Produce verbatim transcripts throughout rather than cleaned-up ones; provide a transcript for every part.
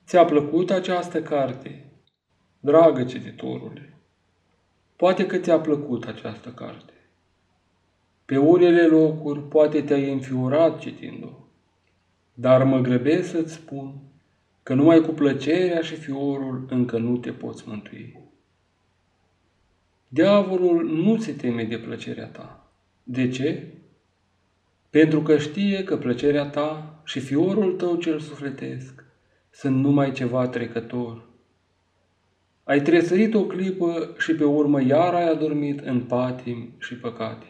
Ți-a plăcut această carte? Dragă cititorule, poate că ți-a plăcut această carte. Pe unele locuri poate te-ai înfiorat citind-o, dar mă grăbesc să-ți spun că numai cu plăcerea și fiorul încă nu te poți mântui. Diavolul nu se teme de plăcerea ta. De ce? Pentru că știe că plăcerea ta și fiorul tău cel sufletesc sunt numai ceva trecător. Ai tresărit o clipă și pe urmă iar ai adormit în patim și păcate.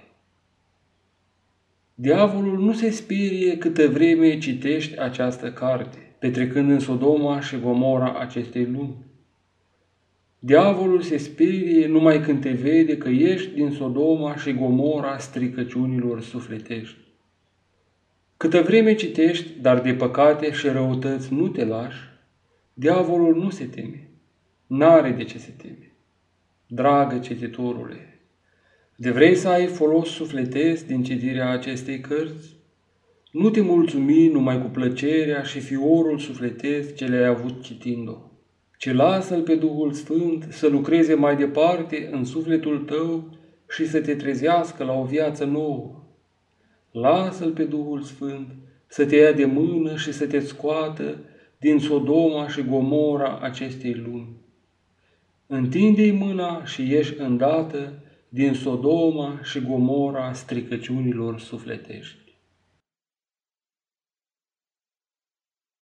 Diavolul nu se sperie câtă vreme citești această carte, petrecând în Sodoma și Gomora acestei lumi. Diavolul se sperie numai când te vede că ești din Sodoma și Gomora stricăciunilor sufletești. Câtă vreme citești, dar de păcate și răutăți nu te lași, diavolul nu se teme. N-are de ce se teme. Dragă cititorule, de vrei să ai folos sufletesc din citirea acestei cărți? Nu te mulțumi numai cu plăcerea și fiorul sufletesc ce le-ai avut citind-o, ci lasă-L pe Duhul Sfânt să lucreze mai departe în sufletul tău și să te trezească la o viață nouă. Lasă-L pe Duhul Sfânt să te ia de mână și să te scoată din Sodoma și Gomora acestei lumi. Întinde-i mâna și ieși îndată din Sodoma și Gomora stricăciunilor sufletești.